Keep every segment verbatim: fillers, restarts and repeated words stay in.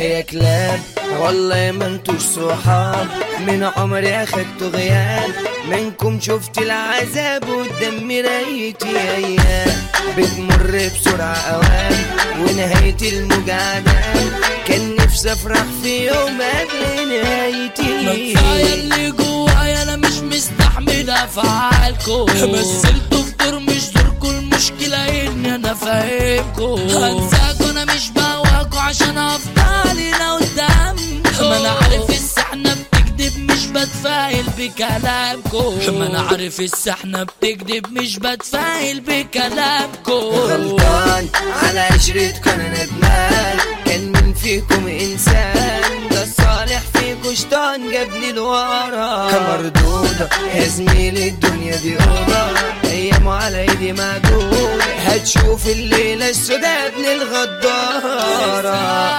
يا كلاب والله ما انتوش صحاب، من عمري اخدتوا غياب، منكم شفت العذاب قدام مرايتي. ايام بتمر بسرعة اوام ونهاية المجاعدات، كان نفسي افرح في يوم قبل نهايتي. ما كفاية اللي جوايا انا مش مستحمل افعالكم، مثلتوا في دور مش دوركم، المشكلة اني انا فاهمكم. هنساكوا انا مش بواكوا عشان افضل هنا قدامكم، ما انا عارف السحنة بتكدب مش بتفايل بكلامكم، ما انا عارف السحنة بتكدب مش بتفايل بكلامكم. غلطان على عشرتكم انا ندمان، كان مين فيكم انسان، ده الصالح فيكم شيطان جابني لورا. مردودة يا زميلي الدنيا دي اوضة، ايامه على ايدي معدودة، هتشوف الليلة السودا ابن الغدارة.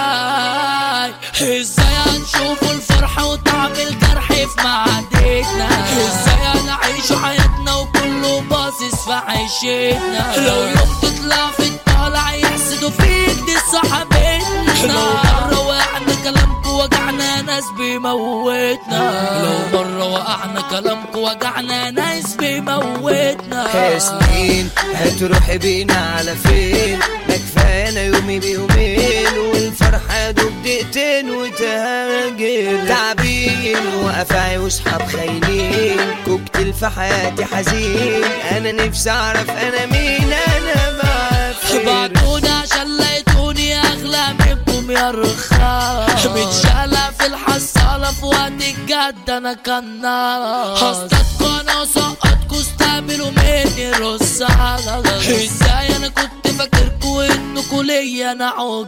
ازاي هنشوفوا الفرحة وطعم الجرح في معدتنا، ازاي هنعيش حياتنا وكله باصص في عيشتنا، لو يوم تطلع في الطالع يحسدوا فيك دي صاحبتنا، لو مرة وقعنا كلامكوا وجعنا ناس بيموتنا، لو مرة وقعنا كلامكوا وجعنا ناس بيموتنا. يا سنين هتروحي بينا على فين، ما كفاية انا يومي بيومين، والفرحة دوب دقيقتين وتهاجر. تعبين وقفاعي وصحاب خاينين، كوكتيل في حياتي حزين، انا نفسي اعرف انا مين، انا بعرف بعتوني عشان لقيتوني اغلى منكم يا رخاص، متشالة في الحصالة في وقت الجد انا كنار، هصطادكوا انا وسقطكوا استقبلوا مني رصاصة. ازاي انا كنت فاكركوا انكوا ليا انا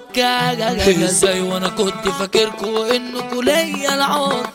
عكاجة، ازاي وانا كنت فاكركوا انكوا ليا انا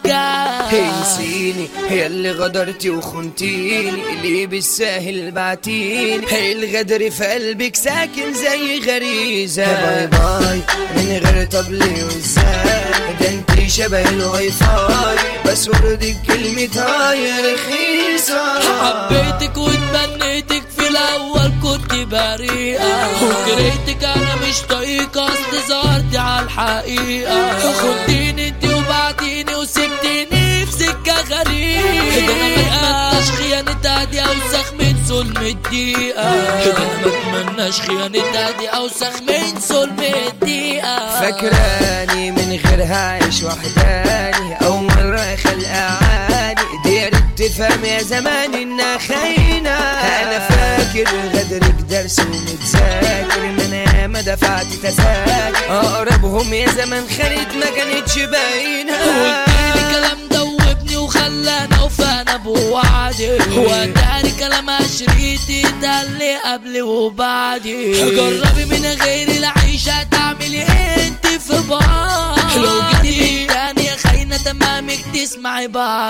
عكاجة. انسيني هي اللي غدرتي وخنتيني، اللي بالساهل بعتيني، هي الغدر في قلبك ساكن زي غريزة. باي باي من غير طب ليه وازاي، ده انتي شبه الواي فاي، بس وردك كلمة هاي رخيصة. حبيتك واتمنيتك في الاول كنت بريئة، وكرهتك انا مش طايقة اصل ظهرتي على الحقيقة، خدتيني انتي وبعتيني وسبتيني في سكة غريبة، ده انا متمناش خيانتها دي اوسخ من ظلم الدقيقة، ده انا متمناش خيانتها دي اوسخ من ظلم الدقيقة. فاكراني من غيرها عايش وحداني، او مرة خلق عاني، ديرت تفهم يا زمان انها خاينة. انا فاكر غدرك درس ومتذاكر، ما انا ما دفعت تذاكر، اقربهم يا زمان خانت ما كانتش باينة. قلتيلي كلام دوبني وخلاني اوفانا بوعدي، واتاري كلام عشريتي ده اللي قبلي وبعدي، جربي من غيري العيشة تعملي انت في بعض، لو جيتي من تاني يا خاينة تمامك تسمعي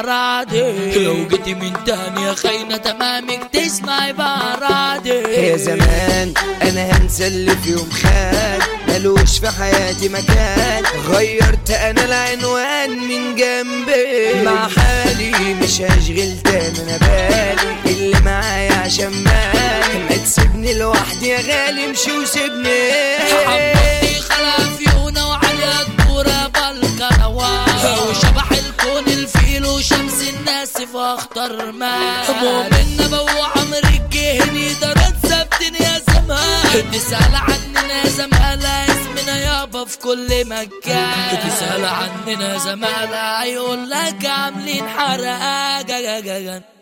بعرادي، لو جيتي من تاني يا خاينة تمامك تسمعي بعرادي. يا زمان انا هنسى اللي في يوم خان، ملوش في حياتي مكان، غيرت انا العنوان من جنبي، مع حالي مش هشغل تاني انا بالي، اللي معايا عشان مالي، ما تسيبني لوحدي يا غالي امشي وسيبني. حبيبتي خلق فيونا وعليها الدورة بالكروان، وشبح الكون الفيل وشمس الناس فاختار ما مؤمن نبا وعمر الجهني درت ثابتين يا زمان، تسأل عننا زمالة اسمنا يابا في كل مكان، تسأل عننا زمالة يقول لك عاملين حرقة.